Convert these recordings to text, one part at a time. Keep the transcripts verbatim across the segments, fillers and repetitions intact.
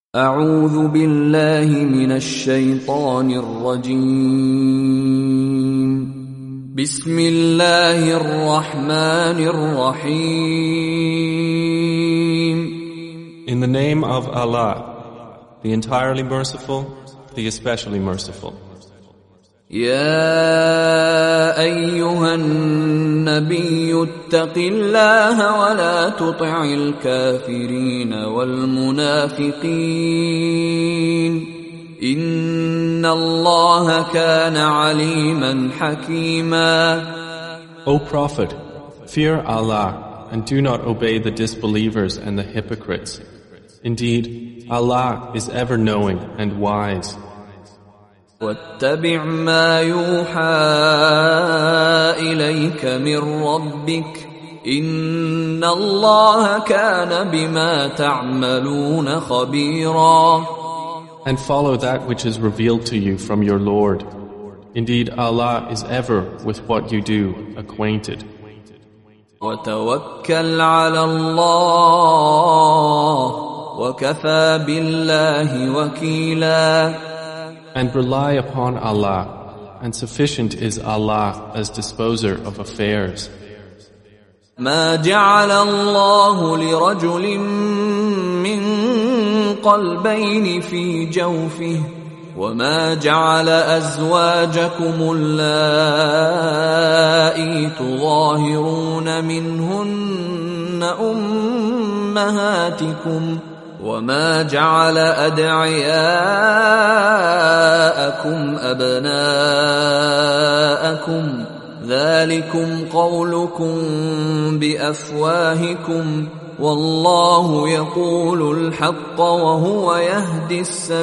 أعوذ بالله من الشيطان الرجيم بسم الله الرحمن الرحيم In the name of Allah, the entirely merciful, the especially merciful. يا أيها النبي اتق الله ولا تطع الكافرين والمنافقين إن الله كان عليما حكيما. O Prophet, fear Allah and do not obey the disbelievers and the hypocrites. Indeed, Allah is ever knowing and wise. واتبع ما يوحى إليك من ربك إن الله كان بما تعملون خبيرا. And follow that which is revealed to you from your Lord. Indeed, Allah is ever with what you do acquainted. وتوكل على الله وكفى بالله وكيلا. And rely upon Allah, and sufficient is Allah as disposer of affairs. ما جعل الله لرجل من قلبين في جوفه وما جعل أزواجكم اللائي تظاهرون منهن أمهاتكم وما جعل أدعياءكم أبناءكم ذلكم قولكم بأفواهكم والله يقول الحق وهو يهدي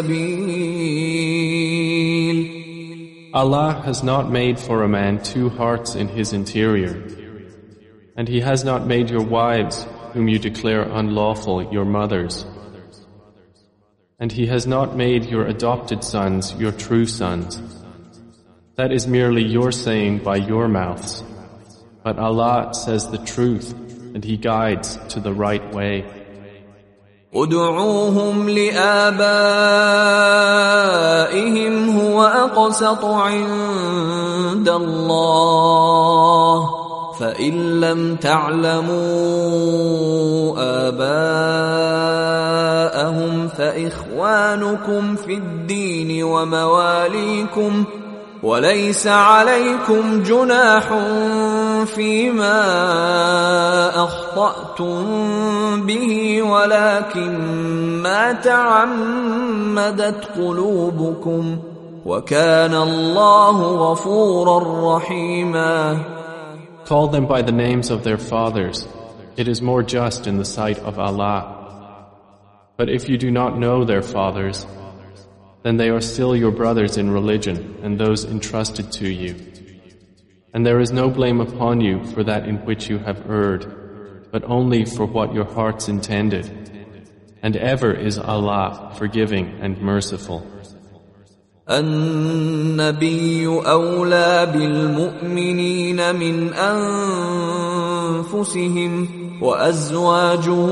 السبيل. Allah has not made for a man two hearts in his interior, and He has not made your wives, whom you declare unlawful, your mothers. And He has not made your adopted sons your true sons. That is merely your saying by your mouths. But Allah says the truth, and He guides to the right way. ادعوهم لآبائهم هو أقسط عند الله فإن لم تعلموا آباءهم فإخوانكم في الدين ومواليكم وليس عليكم جناح فيما أخطأتم به ولكن ما تعمدت قلوبكم وكان الله غفورا رحيما. Call them by the names of their fathers. It is more just in the sight of Allah. But if you do not know their fathers, then they are still your brothers in religion and those entrusted to you. And there is no blame upon you for that in which you have erred, but only for what your hearts intended. And ever is Allah forgiving and merciful. النبي أولى بالمؤمنين من أنفسهم وأزواجه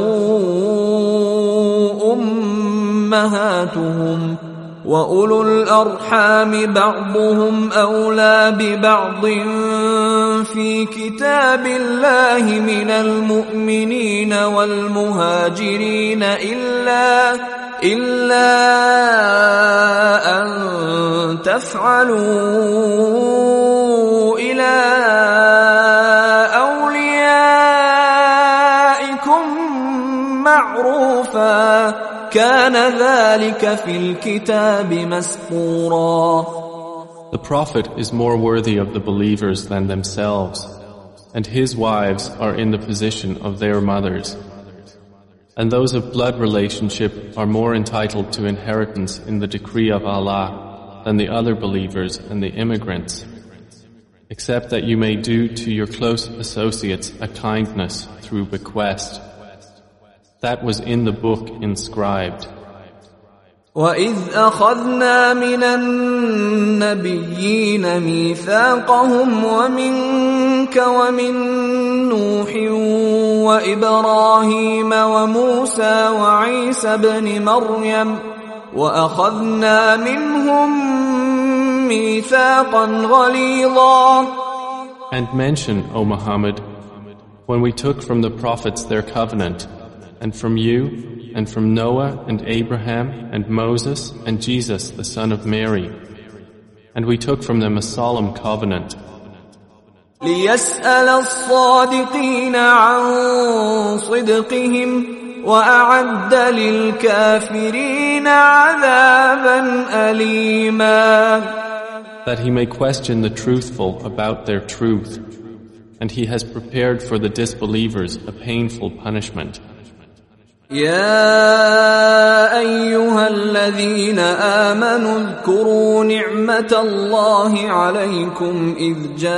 أمهاتهم وأولو الأرحام بعضهم أولى ببعض في كتاب الله من المؤمنين والمهاجرين إلا إلا أن تفعلوا إلى أوليائكم معروفا كان ذلك في الكتاب مسطورا. The Prophet is more worthy of the believers than themselves, and his wives are in the position of their mothers. And those of blood relationship are more entitled to inheritance in the decree of Allah than the other believers and the immigrants, except that you may do to your close associates a kindness through bequest. That was in the book inscribed. وَإِذْ أَخَذْنَا مِنَ النَّبِيِّينَ مِيثَاقَهُمْ وَمِنْكَ وَمِنْ نُوحٍ وإبراهيم وموسى وعيسى ابن مريم وأخذنا منهم ميثاقا غليظا. And mention, O Muhammad, when we took from the prophets their covenant, and from you, and from Noah and Abraham and Moses and Jesus the son of Mary, and we took from them a solemn covenant. ليسأل الصادقين عن صدقهم وأعد للكافرين عذابا أليما. That he may question the truthful about their truth, and he has prepared for the disbelievers a painful punishment. يا أيها الذين آمنوا اذكروا نعمة الله عليكم إذ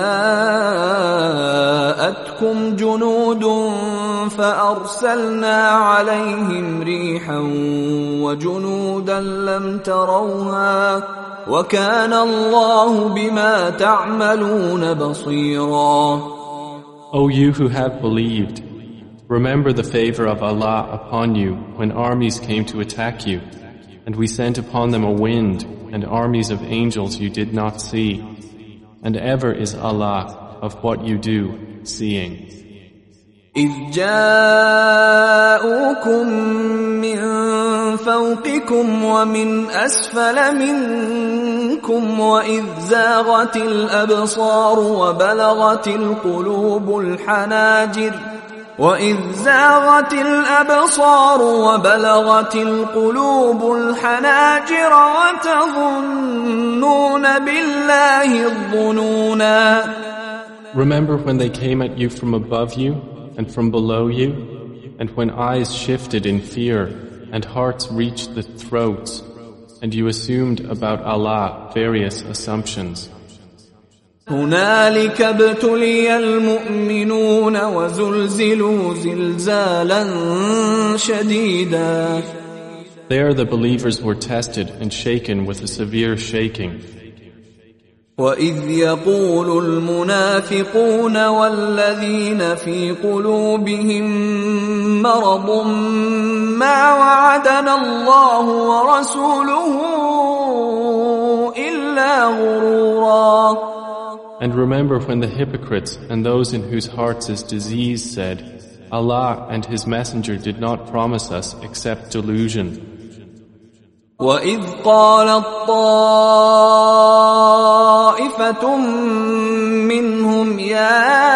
جاءتكم جنود فأرسلنا عليهم ريحا وجنودا لم تروها وكان الله بما تعملون بصيرا. O you who have believed, remember the favor of Allah upon you when armies came to attack you, and we sent upon them a wind and armies of angels you did not see, and ever is Allah of what you do seeing. إذ جاءوكم من فوقكم ومن أسفل منكم وإذ زاغت الأبصار وبلغت القلوب الحناجر وإذ زاغت الأبصار وبلغت القلوب الحناجر وتظنون بالله الظنونا. Remember when they came at you from above you and from below you, and when eyes shifted in fear and hearts reached the throats, and you assumed about Allah various assumptions. هنالك ابتلي المؤمنون وزلزلوا زلزالا شديدا. There the believers were tested and shaken with a severe shaking. وَإِذْ يَقُولُ الْمُنَافِقُونَ وَالَّذِينَ فِي قُلُوبِهِم مَّرَضٌ مَّا وَعَدَنَا اللَّهُ وَرَسُولُهُ إِلَّا غُرُورًا. And remember when the hypocrites and those in whose hearts is disease said, Allah and His Messenger did not promise us except delusion. وَإِذْ قَالَت طَّائِفَةٌ مِّنْهُمْ يَا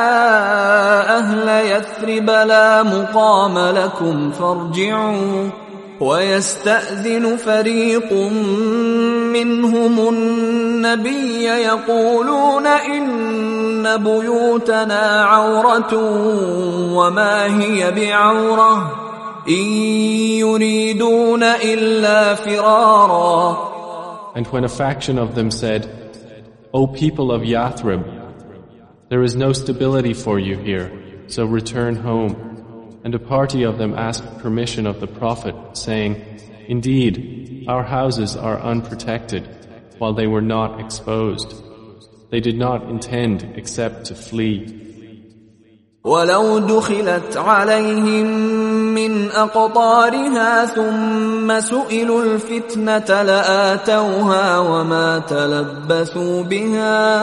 أَهْلَ يَثْرِبَ لَا مُقَامَ لَكُمْ فَارْجِعُوا وَيَسْتَأْذِنُ فَرِيقٌ مِّنْهُمُ النَّبِيَّ يَقُولُونَ إِنَّ بُيُوتَنَا عَوْرَةٌ وَمَا هِيَ بِعَوْرَةٍ إِن يُرِيدُونَ إِلَّا فِرَارًا. And when a faction of them said, O people of Yathrib, there is no stability for you here, so return home. And a party of them asked permission of the Prophet, saying, Indeed, our houses are unprotected, while they were not exposed. They did not intend except to flee. وَلَوْ دُخِلَتْ عَلَيْهِمْ مِنْ أَقْطَارِهَا ثُمَّ سُئِلُوا الْفِتْنَةَ لَآتَوْهَا وَمَا تَلَبَّثُوا بِهَا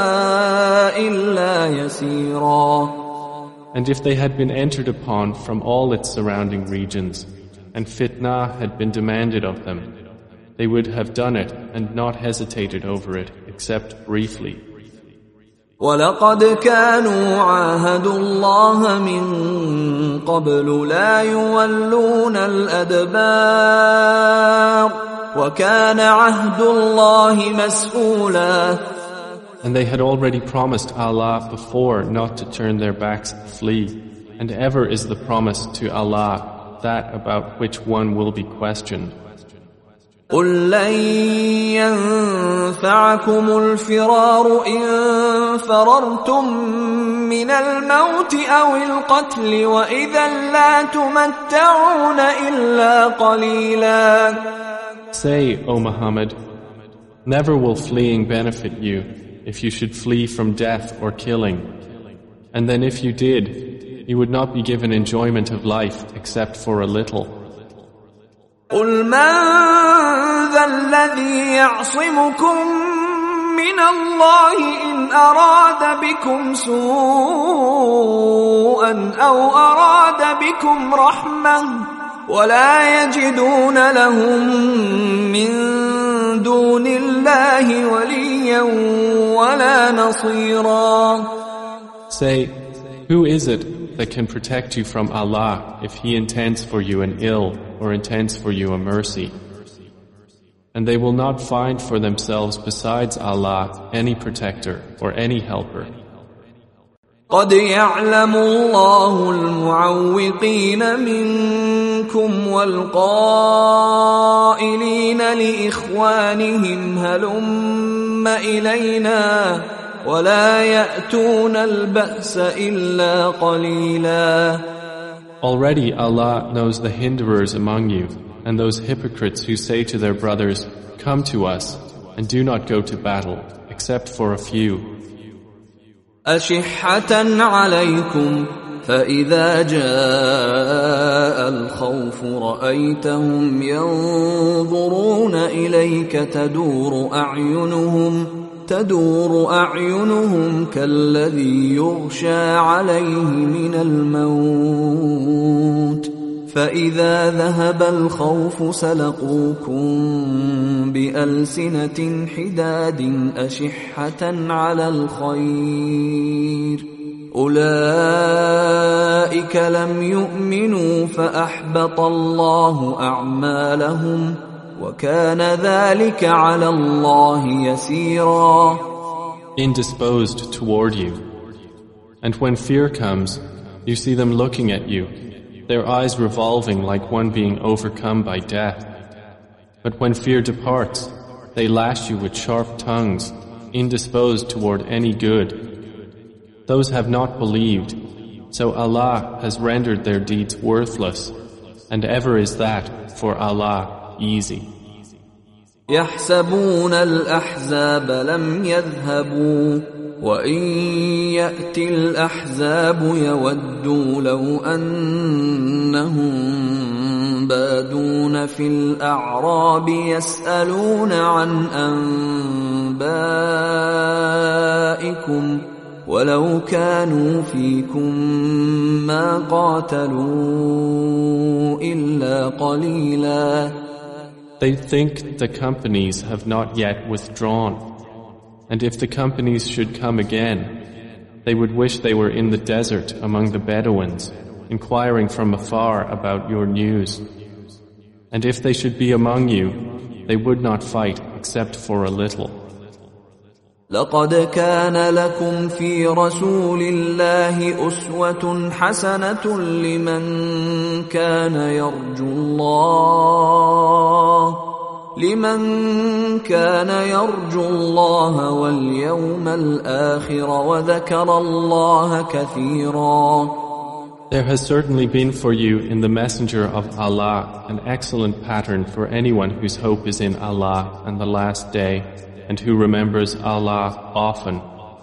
إِلَّا يَسِيرًا. And if they had been entered upon from all its surrounding regions, and fitna had been demanded of them, they would have done it and not hesitated over it except briefly. وَلَقَدْ كَانُوا عَاهَدُوا اللَّهَ مِن قَبْلُ لَا يُوَلُّونَ الْأَدْبَارَ وَكَانَ عَهْدُ اللَّهِ مَسْئُولًا. And they had already promised Allah before not to turn their backs and flee, and ever is the promise to Allah that about which one will be questioned. قُل لَّن يَنفَعَكُمُ الْفِرَارُ إِن فَرَرْتُم مِّنَ الْمَوْتِ أَوِ الْقَتْلِ وَإِذًا لَّا تُمَتَّعُونَ إِلَّا قَلِيلًا. Say, O Muhammad, never will fleeing benefit you if you should flee from death or killing. And then if you did, you would not be given enjoyment of life except for a little. قل من ذا الذي يعصمكم من الله إن أراد بكم سوءا أو أراد بكم رحمة ولا يجدون لهم من دون الله وليا ولا نصيرا. Say, who is it that can protect you from Allah if He intends for you an ill or intends for you a mercy? And they will not find for themselves besides Allah any protector or any helper. قد يعلم الله المعوقين منكم والقائلين لإخوانهم هلم إلينا ولا يأتون البأس إلا قليلا. Already Allah knows the hinderers among you and those hypocrites who say to their brothers, "Come to us," and do not go to battle, except for a few. أشحة عليكم فإذا جاء الخوف رأيتهم ينظرون إليك تدور أعينهم تدور أعينهم كالذي يغشى عليه من الموت فإذا ذهب الخوف سلقوكم بألسنة حداد أشحة على الخير أولئك لم يؤمنوا فأحبط الله أعمالهم وكان ذلك على الله يسيرا. Indisposed toward you. And when fear comes, you see them looking at you, their eyes revolving like one being overcome by death. But when fear departs, they lash you with sharp tongues, indisposed toward any good. Those have not believed, so Allah has rendered their deeds worthless, and ever is that for Allah easy. يحسبون الأحزاب لم يذهبوا وإن يأتي الأحزاب يودوا لو أنهم بادون في الأعراب يسألون عن أنبائكم ولو كانوا فيكم ما قاتلوا إلا قليلا. They think the companies have not yet withdrawn. And if the companies should come again, they would wish they were in the desert among the Bedouins, inquiring from afar about your news. And if they should be among you, they would not fight except for a little. لقد كان لكم في رسول الله أسوة حسنة لمن كان يرجو الله لمن كان يرجو الله واليوم الآخر وذكر الله كثيرا. There has certainly been for you in the Messenger of Allah an excellent pattern for anyone whose hope is in Allah and the last day, and who remembers Allah often.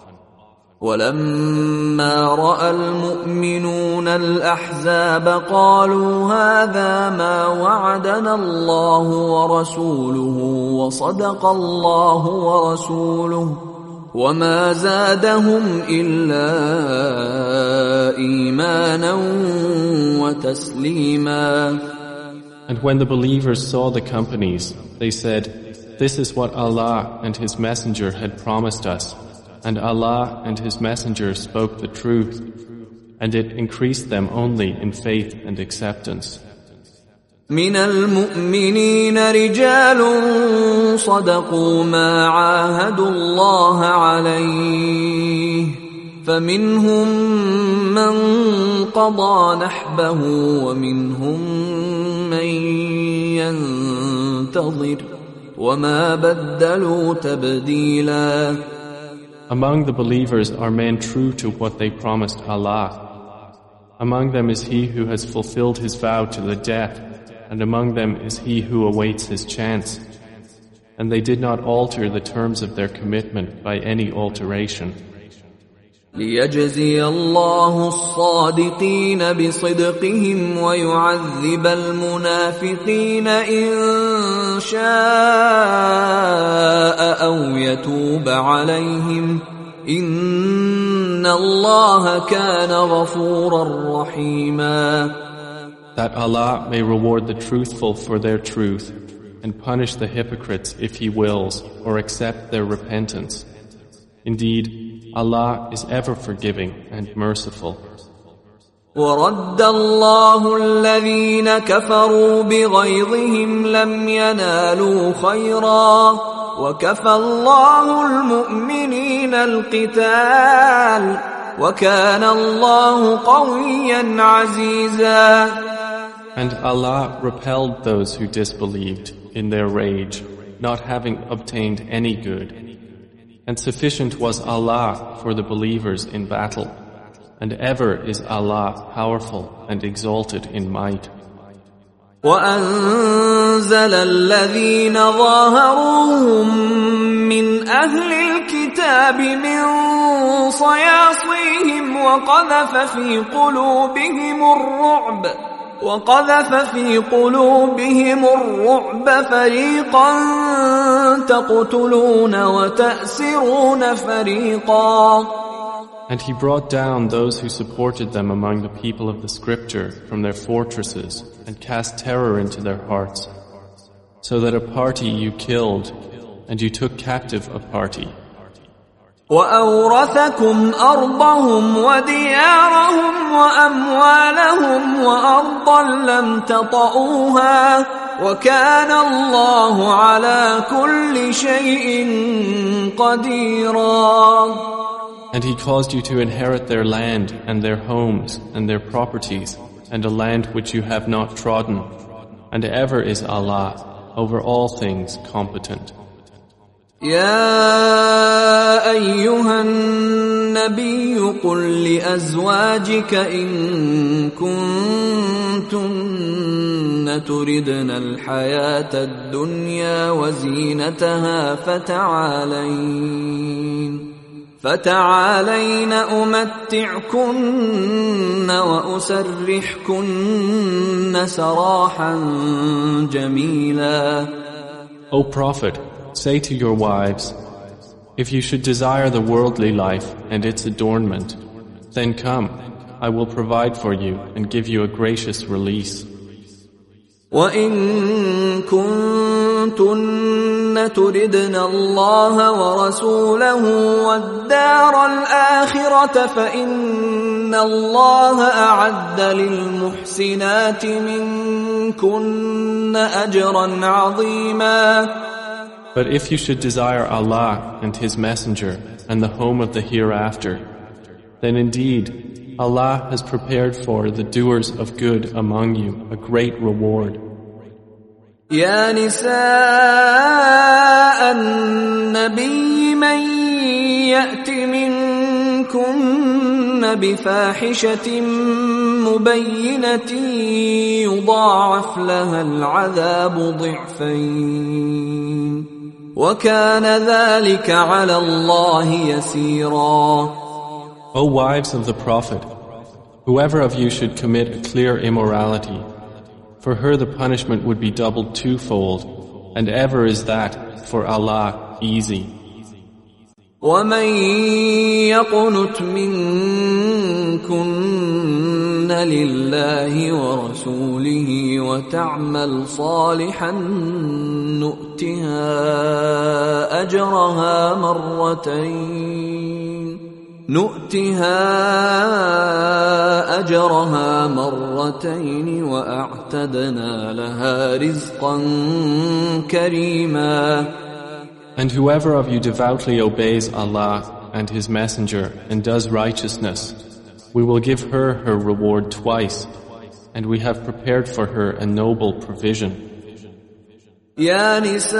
ولما رأى المؤمنون الأحزاب قالوا هذا ما وعدنا الله ورسوله وصدق الله ورسوله وما زادهم إلا إيمانا وتسليما. And when the believers saw the companies, they said, "This is what Allah and His Messenger had promised us, and Allah and His Messenger spoke the truth, and it increased them only in faith and acceptance." من المؤمنين رجال صدقوا ما عاهدوا الله عليه فمنهم من قضى نحبه ومنهم من ينتظر وما بدلوا تبديلا. Among the believers are men true to what they promised Allah. Among them is he who has fulfilled his vow to the death, and among them is he who awaits his chance. And they did not alter the terms of their commitment by any alteration. ليجزي الله الصادقين بصدقهم ويعذب المنافقين إن شاء أو يتوب عليهم إن الله كان غفورا رحيما. That Allah may reward the truthful for their truth and punish the hypocrites if He wills or accept their repentance. Indeed, Allah is ever forgiving and merciful. وَرَدَّ اللَّهُ الَّذِينَ كَفَرُوا بِغَيظِهِمْ لَمْ يَنَالُوا خَيْرًا وَكَفَى اللَّهُ الْمُؤْمِنِينَ الْقِتَالَ وَكَانَ اللَّهُ قَوِيًّا عَزِيزًا. And Allah repelled those who disbelieved in their rage, not having obtained any good. And sufficient was Allah for the believers in battle, and ever is Allah powerful and exalted in might. وَأَنزَلَ الَّذِينَ ظَاهَرُوهُم مِّنْ أَهْلِ الْكِتَابِ مِنْ صَيَاصِيهِمْ وَقَذَفَ فِي قُلُوبِهِمُ الرُّعْبَ وَقَذَفَ في قلوبهم الرعب فريقا تقتلون وتأسرون فريقا. And He brought down those who supported them among the people of the Scripture from their fortresses and cast terror into their hearts, so that a party you killed and you took captive a party. وَأَوْرَثَكُمْ أَرْضَهُمْ وَدِيَارَهُمْ وَأَمْوَالَهُمْ وَأَرْضًا لَّمْ تَطَئُوهَا وَكَانَ اللَّهُ عَلَى كُلِّ شَيْءٍ قَدِيرًا. And He caused you to inherit their land and their homes and their properties and a land which you have not trodden, and ever is Allah over all things competent. يا أيها النبي قل لأزواجك إن كنتن تردن الحياة الدنيا وزينتها فتعالين فتعالين أمتعكن وأسرحكن سراحا جميلا. O Prophet, say to your wives, if you should desire the worldly life and its adornment, then come, I will provide for you and give you a gracious release. وَإِن كُنتُنَّ تُرِدْنَ اللَّهَ وَرَسُولَهُ وَالدَّارَ الْآخِرَةَ فَإِنَّ اللَّهَ أَعَدَّ لِلْمُحْسِنَاتِ مِنكُنَّ أَجْرًا عَظِيمًا. But if you should desire Allah and His Messenger and the home of the hereafter, then indeed Allah has prepared for the doers of good among you a great reward. يا نساء النبي من يأت منكن بفاحشة مبينة يضاعف لها العذاب ضعفين وكان ذلك على الله يسيرا. O wives of the Prophet, whoever of you should commit a clear immorality, for her the punishment would be doubled twofold, and ever is that for Allah easy. وَمَن يَقْنُتْ مِنكُنَّ لِلَّهِ وَرَسُولِهِ وَتَعْمَلْ صَالِحًا نُؤْتِهَا أَجْرَهَا مرتين نؤتها أجرها مرتين وأعتدنا لها رزقا كريما. And whoever of you devoutly obeys Allah and His Messenger and does righteousness, we will give her her reward twice, and we have prepared for her a noble provision. يا نساء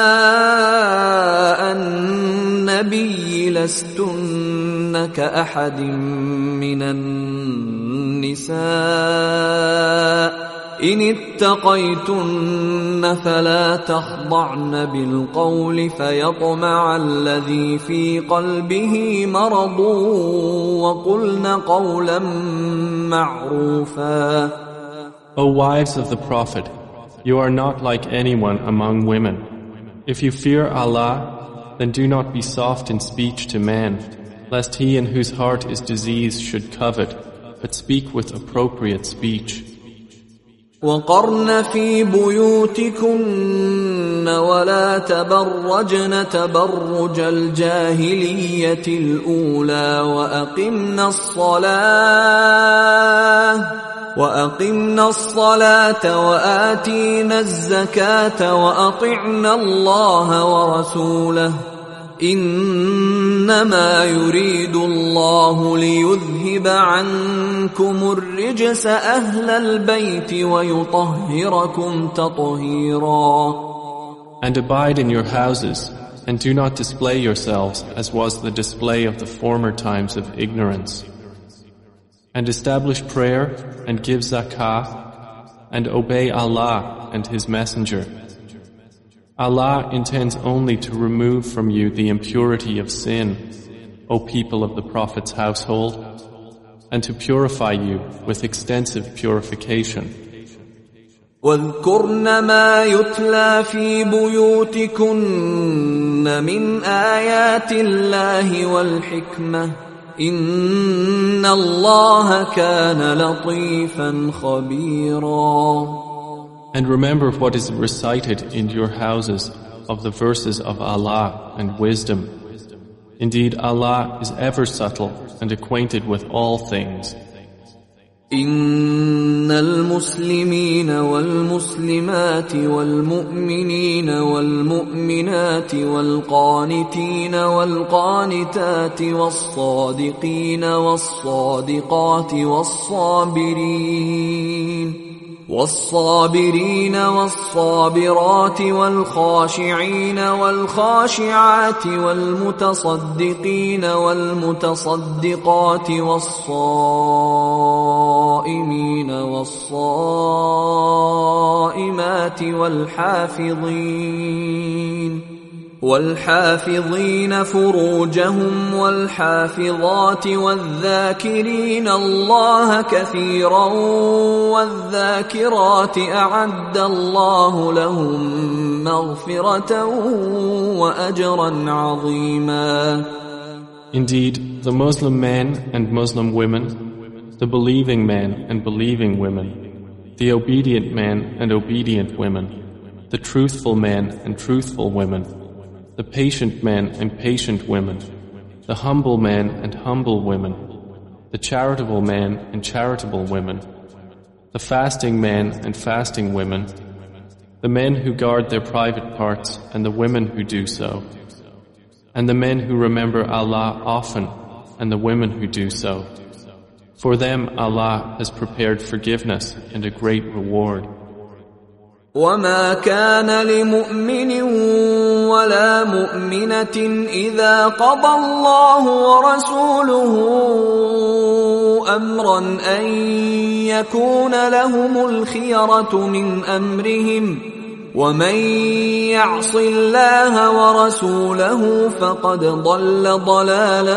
النبي لستن كأحد من النساء إن اتقيتن فلا تخضعن بالقول فيطمع الذي في قلبه مرض وقلن قولا معروفا. O wives of the Prophet, you are not like anyone among women. If you fear Allah, then do not be soft in speech to man, lest he in whose heart is disease should covet, but speak with appropriate speech. وقرن في بيوتكن ولا تبرجن تبرج الجاهلية الأولى وأقمنا الصلاة وأقمنا الصلاة وآتينا الزكاة وأطعنا الله ورسوله إنما يريد الله ليذهب عنكم الرجس أهل البيت ويطهركم تطهيرا. And abide in your houses, and do not display yourselves as was the display of the former times of ignorance. And establish prayer, and give zakah, and obey Allah and His Messenger. Allah intends only to remove from you the impurity of sin, O people of the Prophet's household, and to purify you with extensive purification. واذكرن ما يتلى في بيوتكن من آيات الله والحكمة إن الله كان لطيفا خبيرا. And remember what is recited in your houses of the verses of Allah and wisdom. Indeed, Allah is ever subtle and acquainted with all things. إن المسلمين والمسلمات والمؤمنين والمؤمنات والقانتين والقانتات والصادقين والصادقات والصابرين والصابرين والصابرات والخاشعين والخاشعات والمتصدقين والمتصدقات والصائمين والصائمات والحافظين والحافظين فروجهم والحافظات والذاكرين الله كثيرا والذاكرات أعد الله لهم مغفرة وأجرا عظيما. Indeed, the Muslim men and Muslim women, the believing men and believing women, the obedient men and obedient women, the truthful men and truthful women, the patient men and patient women, the humble men and humble women, the charitable men and charitable women, the fasting men and fasting women, the men who guard their private parts and the women who do so, and the men who remember Allah often and the women who do so. For them Allah has prepared forgiveness and a great reward. وما كان لمؤمن ولا مؤمنة إذا قضى الله ورسوله أمرا أن يكون لهم الخيرة من أمرهم ومن يعص الله ورسوله فقد ضل ضلالا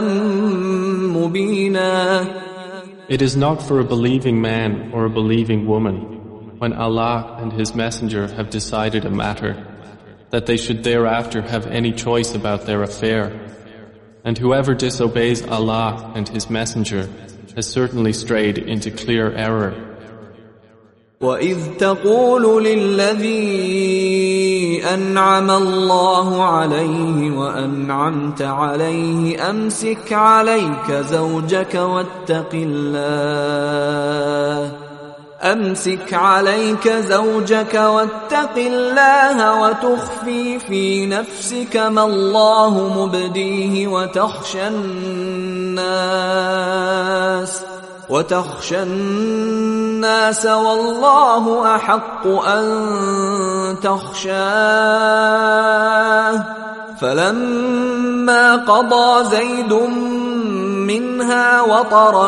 مبينا. It is not for a believing man or a believing woman, when Allah and His Messenger have decided a matter, that they should thereafter have any choice about their affair. And whoever disobeys Allah and His Messenger has certainly strayed into clear error. وَإِذْ تَقُولُ لِلَّذِي أَنْعَمَ اللَّهُ عَلَيْهِ وَأَنْعَمْتَ عَلَيْهِ أَمْسِكْ عَلَيْكَ زَوْجَكَ وَاتَّقِ اللَّهَ أمسك عليك زوجك واتق الله وتخفي في نفسك ما الله مبديه وتخشى الناس وتخشى الناس والله أحق أن تخشاه فلما قضى زيد منها وطرا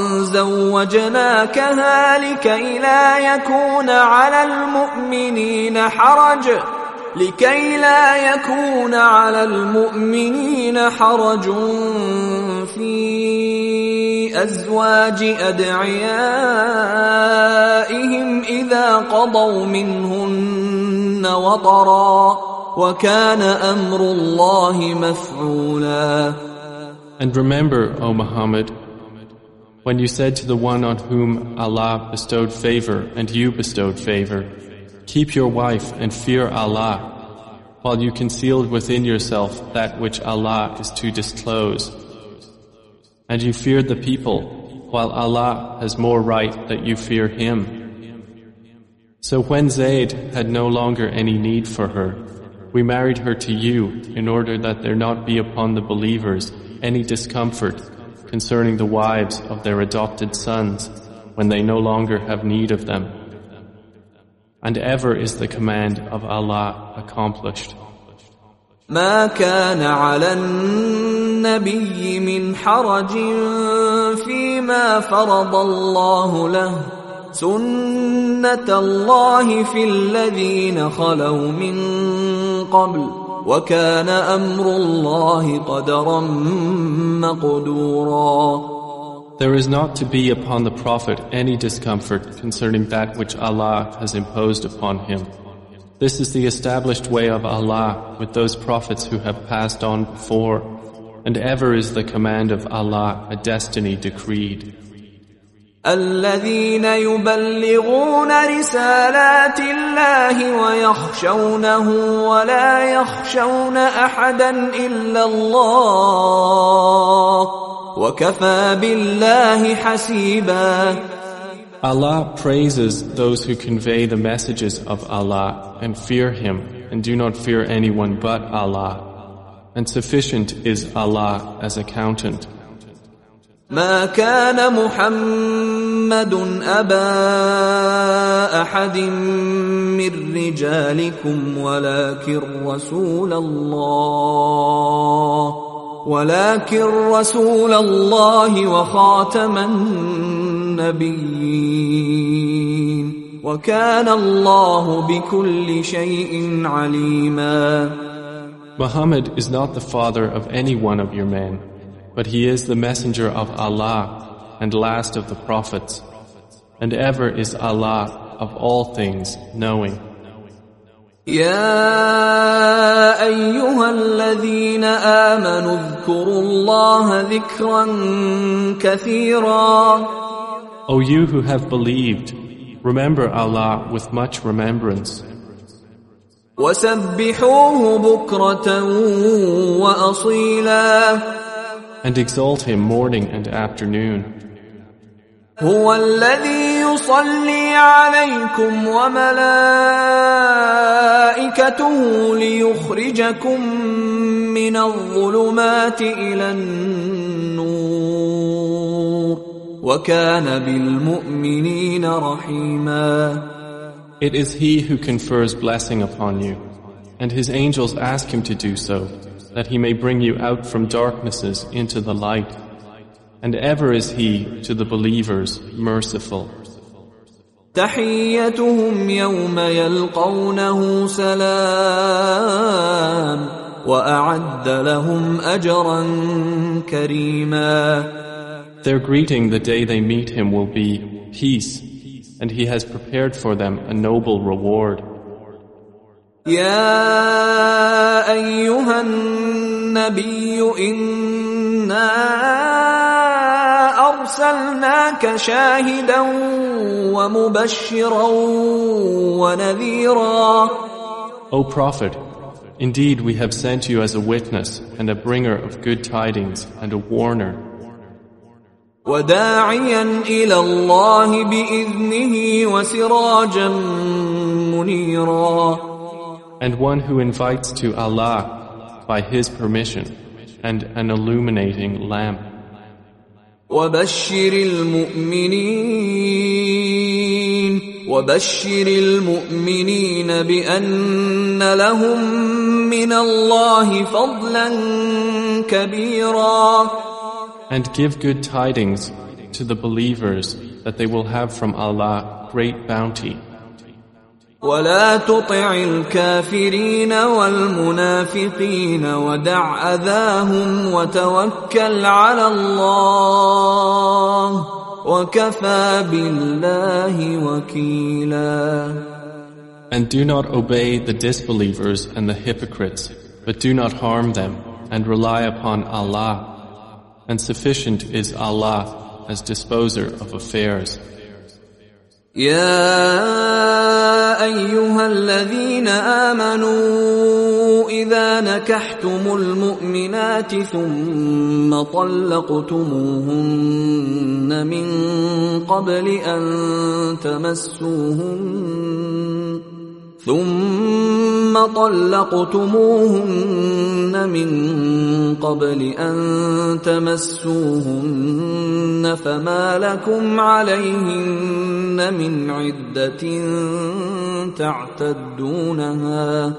زوجناكها لكي لا يكون على المؤمنين حرج لكي لا يكون على المؤمنين حرج في أزواج أدعيائهم إذا قضوا منهن وطرا وكان أمر الله مفعولا. And remember, O Muhammad, when you said to the one on whom Allah bestowed favor and you bestowed favor, keep your wife and fear Allah, while you concealed within yourself that which Allah is to disclose. And you feared the people, while Allah has more right that you fear Him. So when Zayd had no longer any need for her, we married her to you in order that there not be upon the believers any discomfort concerning the wives of their adopted sons when they no longer have need of them. And ever is the command of Allah accomplished. ما كان على النبي من حرج فيما فرض الله له سنة الله في الذين خلوا من قبل وكان أمر الله قدرا مقدورا. There is not to be upon the Prophet any discomfort concerning that which Allah has imposed upon him. This is the established way of Allah with those prophets who have passed on before, and ever is the command of Allah a destiny decreed. الذين يبلغون رسالات الله ويخشونه ولا يخشون أحدا إلا الله وكفى بالله حسيبا. Allah praises those who convey the messages of Allah and fear Him and do not fear anyone but Allah, and sufficient is Allah as accountant. ما كان محمد أبا أحد من رجالكم ولكن رسول الله ولكن رسول الله وخاتم النبيين وكان الله بكل شيء عليما. Muhammad is not the father of any one of your men, but he is the messenger of Allah and last of the prophets, and ever is Allah of all things knowing. يا أيها الذين آمنوا اذكروا الله ذكرا كثيرا. O you who have believed, remember Allah with much remembrance. وسبحوه بكرة وأصيلا. And exalt Him morning and afternoon. هو الذي يصلي عليكم وملائكته ليخرجكم من الظلمات إلى النور وكان بالمؤمنين رحيما. It is He who confers blessing upon you, and His angels ask Him to do so, that He may bring you out from darknesses into the light. And ever is He to the believers merciful. تحيتهم يوم يلقونه سلام وأعد لهم أجرا كريما. Their greeting the day they meet Him will be peace, and He has prepared for them a noble reward. يا أيها النبي إنا أرسلناك شاهدا ومبشرا ونذيرا. O Prophet, indeed we have sent you as a witness and a bringer of good tidings and a warner. وداعيا إلى الله بإذنه وسراجا منيرا. And one who invites to Allah by His permission and an illuminating lamp. وبشر المؤمنين وبشر المؤمنين بأن لهم من الله فضلا كبيرا. And give good tidings to the believers that they will have from Allah great bounty. ولا تطع الكافرين والمنافقين ودع أذاهم وتوكل على الله وكفى بالله وكيلا. And do not obey the disbelievers and the hypocrites, but do not harm them, and rely upon Allah. And sufficient is Allah as disposer of affairs. يا أيها الذين آمنوا إذا نكحتم المؤمنات ثم طلقتموهن من قبل أن تمسوهن ثم طلقتموهن من قبل أن تمسوهن فما لكم عليهن من عدة تعتدونها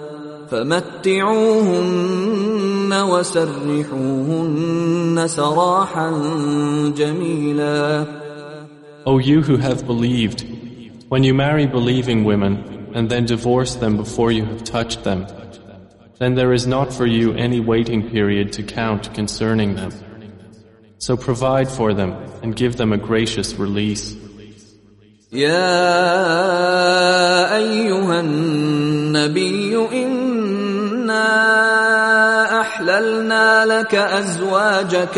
فمتعوهن وسرحوهن سراحا جميلا. O you who have believed, when you marry believing women and then divorce them before you have touched them, then there is not for you any waiting period to count concerning them. So provide for them and give them a gracious release. يا أيها النبي إنا أحللنا لك أزواجك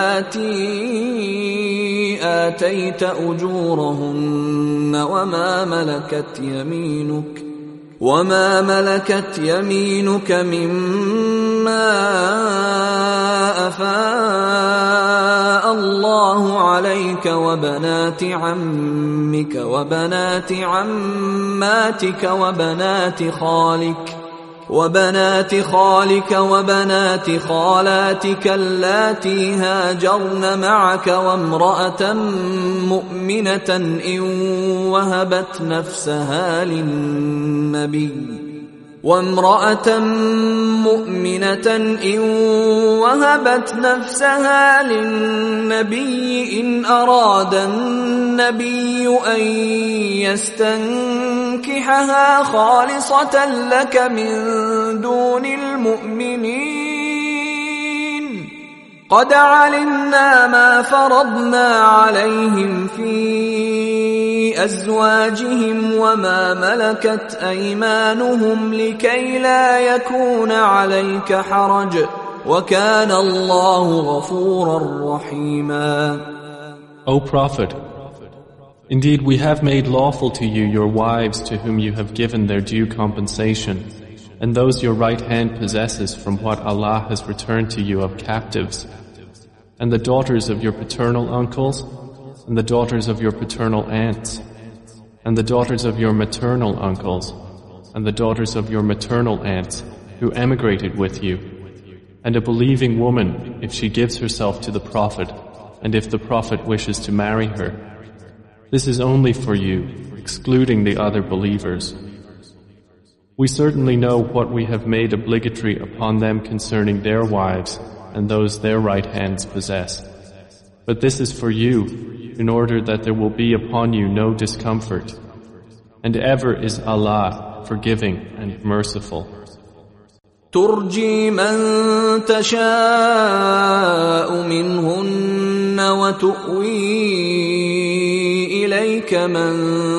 اللاتي آتيت أجورهن وما ملكت يمينك وما ملكت يمينك مما أفاء الله عليك وبنات عمك وبنات عماتك وبنات خالك وبنات خالك وبنات خالاتك اللاتي هاجرن معك وامرأة مؤمنة إن وهبت نفسها للنبي وامرأة مؤمنة إن وهبت نفسها للنبي إن أراد النبي أن يستنكحها خالصة لك من دون المؤمنين قد علمنا ما فرضنا عليهم في أزواجهم وما ملكت أيمانهم لكي لا يكون عليك حرج وكان الله غفورا رحيما. O Prophet, indeed we have made lawful to you your wives to whom you have given their due compensation, and those your right hand possesses from what Allah has returned to you of captives, and the daughters of your paternal uncles, and the daughters of your paternal aunts, and the daughters of your maternal uncles, and the daughters of your maternal aunts who emigrated with you, and a believing woman if she gives herself to the Prophet, and if the Prophet wishes to marry her. This is only for you, excluding the other believers. We certainly know what we have made obligatory upon them concerning their wives and those their right hands possess. But this is for you, in order that there will be upon you no discomfort. And ever is Allah forgiving and merciful. ترجي من تشاء منهن وتؤوي إليك من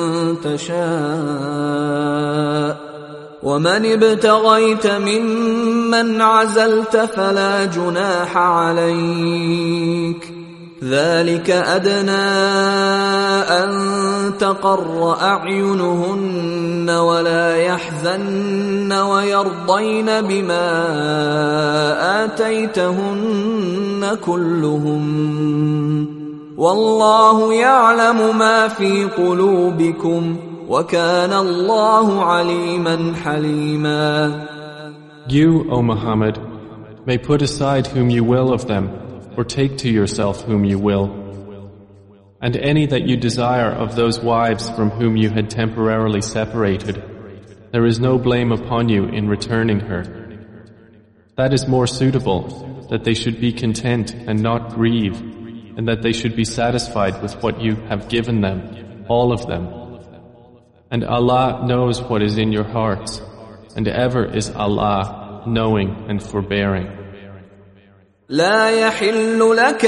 تشاء ومن ابتغيت ممن عزلت فلا جناح عليك ذلك أدنى أن تقر أعينهن ولا يحزن ويرضين بما آتيتهن كلهم والله يعلم ما في قلوبكم وكان الله عليما حليما. You, O Muhammad, may put aside whom you will of them, or take to yourself whom you will. And any that you desire of those wives from whom you had temporarily separated, there is no blame upon you in returning her. That is more suitable, that they should be content and not grieve, and that they should be satisfied with what you have given them, all of them. And Allah knows what is in your hearts, and ever is Allah knowing and forbearing. لا يحل لك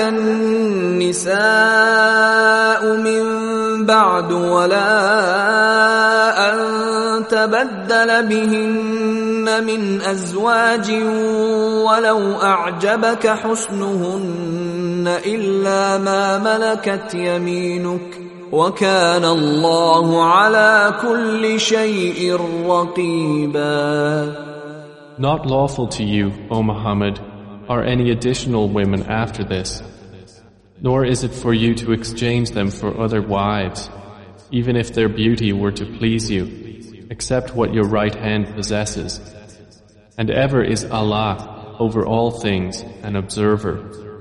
النساء من بعد ولا أن تبدل بهن من أزواج ولو أعجبك حسنهن إلا ما ملكت يمينك وكان الله على كل شيء رقيبا. Not lawful to you, O Muhammad, are any additional women after this, nor is it for you to exchange them for other wives, even if their beauty were to please you, except what your right hand possesses. And ever is Allah over all things an observer.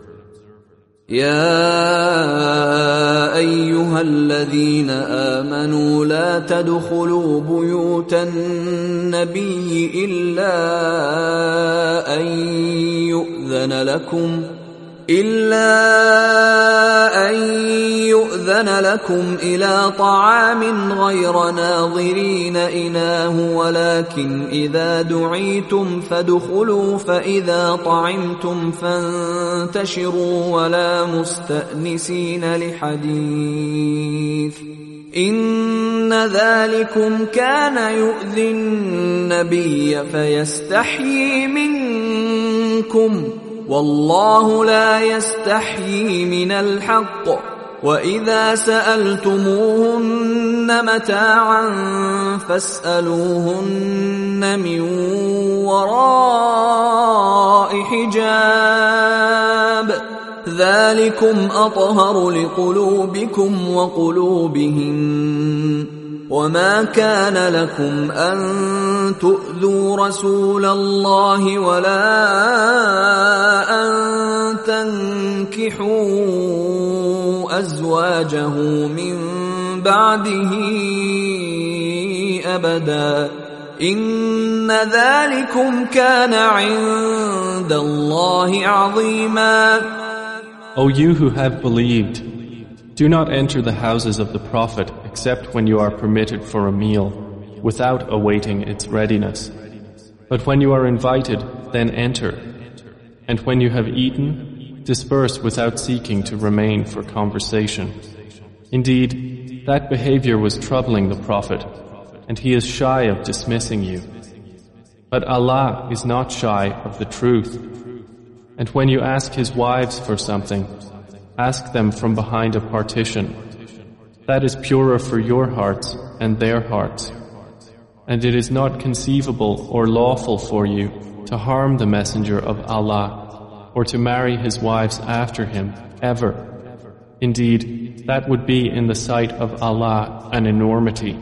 يا أيها الذين آمنوا لا تدخلوا بيوت النبي إلا أن يؤذن لكم إلا أن يؤذن لكم إلى طعام غير ناظرين إناه ولكن إذا دعيتم فادخلوا فإذا طعمتم فانتشروا ولا مستأنسين لحديث إن ذلكم كان يؤذي النبي فيستحيي منكم والله لا يستحيي من الحق وإذا سألتموهن متاعا فاسألوهن من وراء حجاب ذلكم أطهر لقلوبكم وقلوبهن وما كان لكم أن تؤذوا رسول الله ولا أن تنكحوا أزواجه من بعده أبدا إن ذلكم كان عند الله عظيما. O you who have believed, do not enter the houses of the Prophet except when you are permitted for a meal, without awaiting its readiness. But when you are invited, then enter. And when you have eaten, disperse without seeking to remain for conversation. Indeed, that behavior was troubling the Prophet, and he is shy of dismissing you. But Allah is not shy of the truth. And when you ask His wives for something, ask them from behind a partition. That is purer for your hearts and their hearts. And it is not conceivable or lawful for you to harm the Messenger of Allah or to marry his wives after him, ever. Indeed, that would be in the sight of Allah an enormity.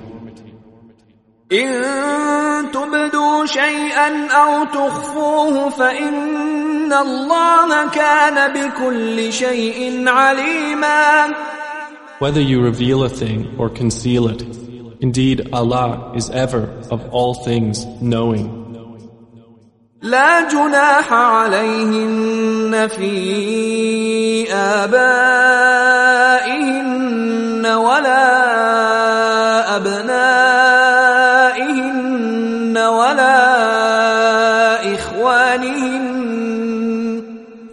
إن تبدوا شيئا أو تخفوه فإن الله كان بكل شيء عليما. Whether you reveal a thing or conceal it, indeed Allah is ever of all things knowing. لا جناح عليهن في آبائهن ولا أبنائهن ولا إخوانهن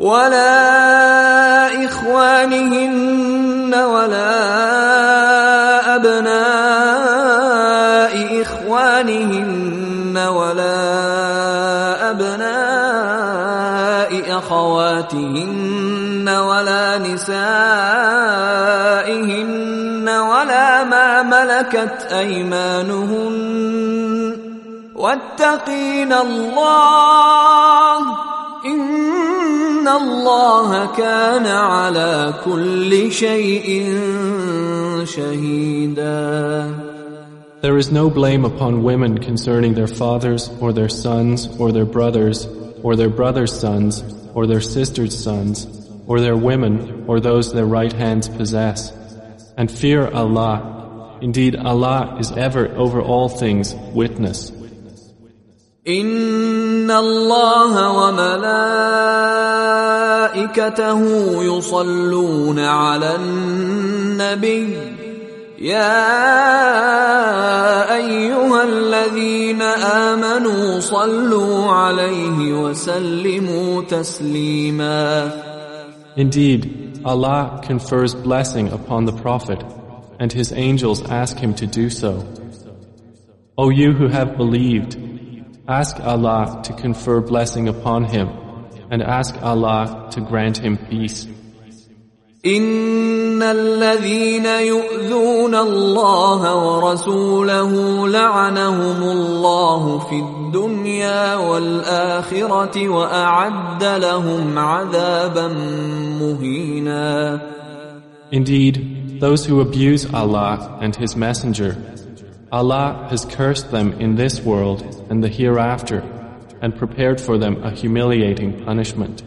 ولا إخوانهن ولا أبناء إخوانهن ولا أبناء أخواتهن ولا نسائهن ولا ما ملكت أيمانهن واتقين الله إن الله كان على كل شيء شهيدا. There is no blame upon women concerning their fathers or their sons or their brothers or their brothers' sons or their sisters' sons or their women or those their right hands possess. And fear Allah. Indeed, Allah is ever over all things witness. إن الله وملائكته وملائكته يصلون على النبي يا أيها الذين آمنوا صلوا عليه وسلموا تسليما. Indeed, Allah confers blessing upon the Prophet, and His angels ask him to do so. O you who have believed, ask Allah to confer blessing upon him, and ask Allah to grant him peace. إن الذين يؤذون الله ورسوله لعنهم الله في الدنيا والآخرة وأعد لهم عذابا مهينا. Indeed, those who abuse Allah and His Messenger, Allah has cursed them in this world and the hereafter, and prepared for them a humiliating punishment.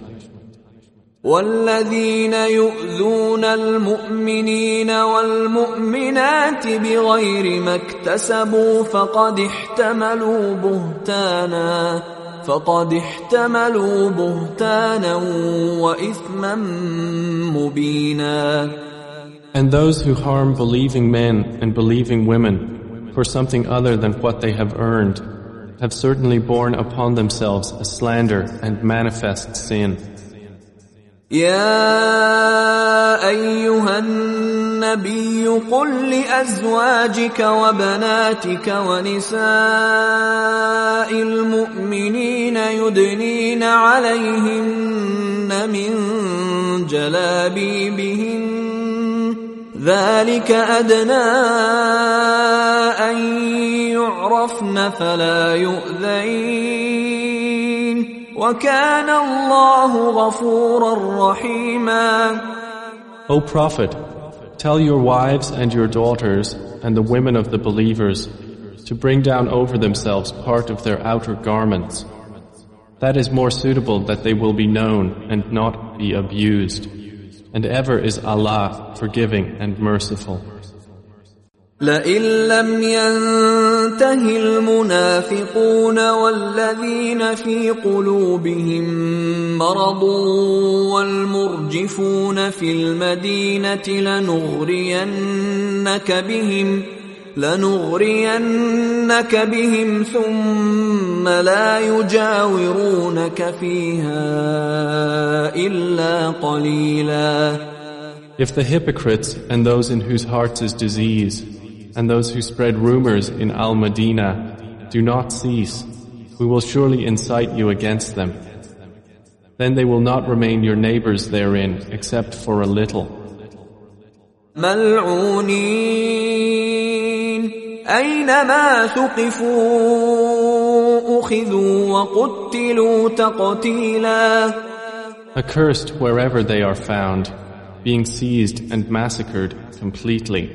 والذين يؤذون المؤمنين والمؤمنات بغير ما اكتسبوا فقد احتملوا بهتانا فقد احتملوا بهتانا وإثما مبينا. And those who harm believing men and believing women for something other than what they have earned have certainly borne upon themselves a slander and manifest sin. يا أيها النبي قل لأزواجك وبناتك ونساء المؤمنين يدنين عليهن من جلابيبهن ذلك أدنى أن يعرفن فلا يؤذين وَكَانَ اللَّهُ غَفُورًا رَحِيمًا. O Prophet, tell your wives and your daughters and the women of the believers to bring down over themselves part of their outer garments. That is more suitable that they will be known and not be abused. And ever is Allah forgiving and merciful. لئن لم ينته المنافقون والذين في قلوبهم مرض والمرجفون في المدينة لنغرينك بهم لنغرينك بهم ثم لا يجاورونك فيها إلا قليلا. If the hypocrites and those in whose hearts is disease and those who spread rumors in Al-Madinah do not cease, we will surely incite you against them. Then they will not remain your neighbors therein except for a little. ملعونين أينما ثقفوا أخذوا وقتلوا تقتيلا. Accursed wherever they are found, being seized and massacred completely.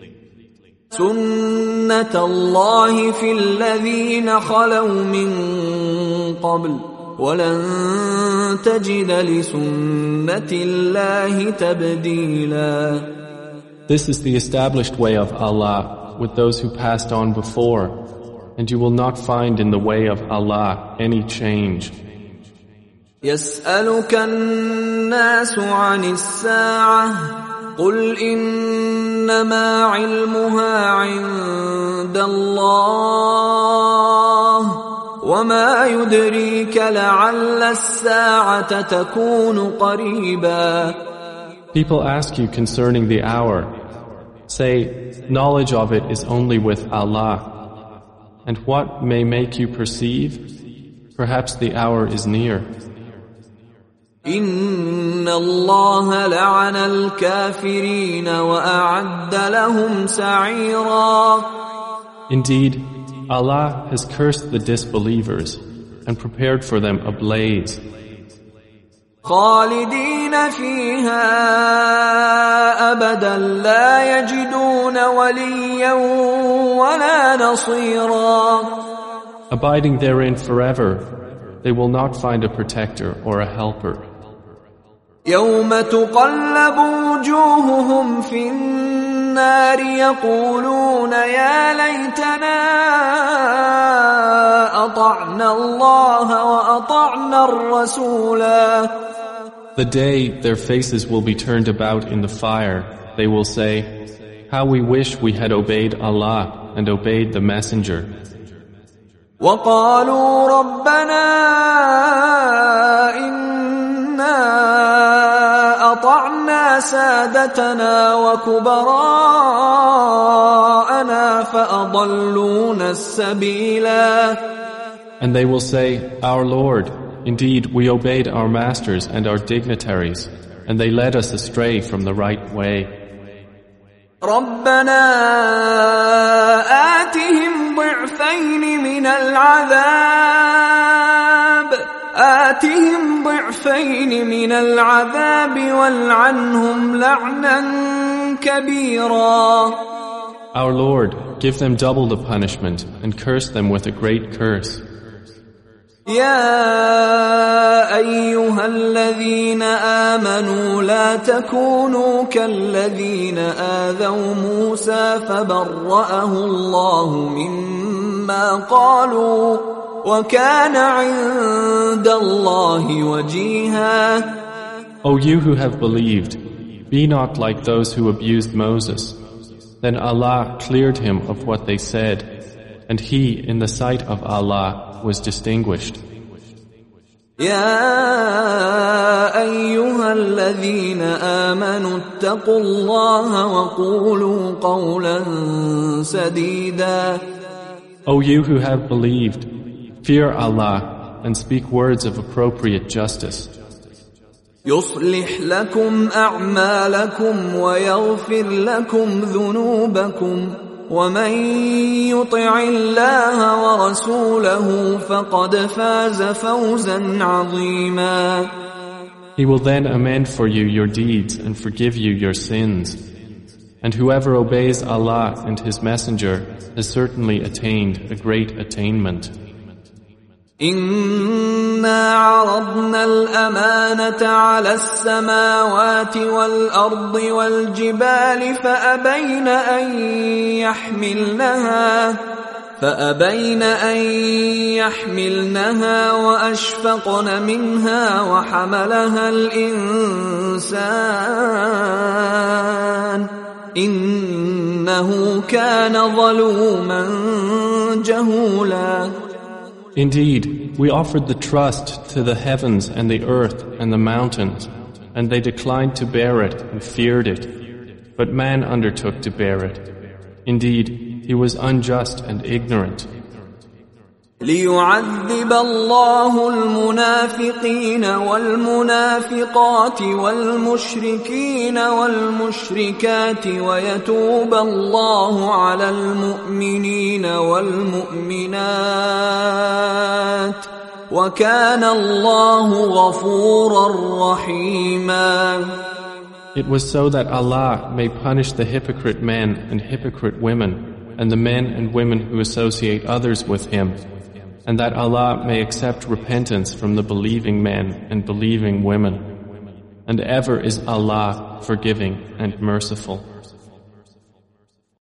سنة الله في الذين خلوا من قبل ولن تجد لسنة الله تبديلا. This is the established way of Allah with those who passed on before, and you will not find in the way of Allah any change. يسألك الناس عن الساعة قل إنما علمها عند الله وما يدريك لعل الساعة تكون قريبا. People ask you concerning the hour. Say, knowledge of it is only with Allah. And what may make you perceive? Perhaps the hour is near. إن الله لعن الكافرين وأعد لهم سعيرا. Indeed, Allah has cursed the disbelievers and prepared for them a blaze. خالدين فيها أبدا لا يجدون وليا ولا نصيرا. Abiding therein forever, they will not find a protector or a helper. يوم تقلب وجوههم في النار يقولون يا ليتنا أطعنا الله وأطعنا الرسولا. The day their faces will be turned about in the fire, they will say, "How we wish we had obeyed Allah and obeyed the Messenger." وقالوا ربنا إنا أطعنا سادتنا وكبراءنا فأضلونا السبيلا. And they will say, "Our Lord, indeed we obeyed our masters and our dignitaries, and they led us astray from the right way." ربنا آتهم ضعفين من العذاب آتهم ضعفين من العذاب والعنهم لعنا كبيرا. Our Lord, give them double the punishment and curse them with a great curse. يا أيها الذين آمنوا لا تكونوا كالذين آذوا موسى فبرأه الله مما قالوا وكان عند الله وجيها. O you who have believed, be not like those who abused Moses. Then Allah cleared him of what they said, and he, in the sight of Allah, was distinguished. يا أيها الذين آمنوا اتقوا الله وقولوا قولا سديدا. O you who have believed, fear Allah and speak words of appropriate justice. يصلح لكم أعمالكم ويغفر لكم ذنوبكم ومن يطع الله ورسوله فقد فاز فوزا عظيما. He will then amend for you your deeds and forgive you your sins. And whoever obeys Allah and His Messenger has certainly attained a great attainment. إنا عرضنا الأمانة على السماوات والأرض والجبال فأبين أن يحملنها فأبين أن يحملنها وأشفقن منها وحملها الإنسان إنه كان ظلوما جهولا. Indeed, we offered the trust to the heavens and the earth and the mountains, and they declined to bear it and feared it. But man undertook to bear it. Indeed, he was unjust and ignorant. ليعذب الله المنافقين والمنافقات والمشركين والمشركات ويتوب الله على المؤمنين والمؤمنات وكان الله غفورا رحيما. It was so that Allah may punish the hypocrite men and hypocrite women and the men and women who associate others with Him, and that Allah may accept repentance from the believing men and believing women. And ever is Allah forgiving and merciful.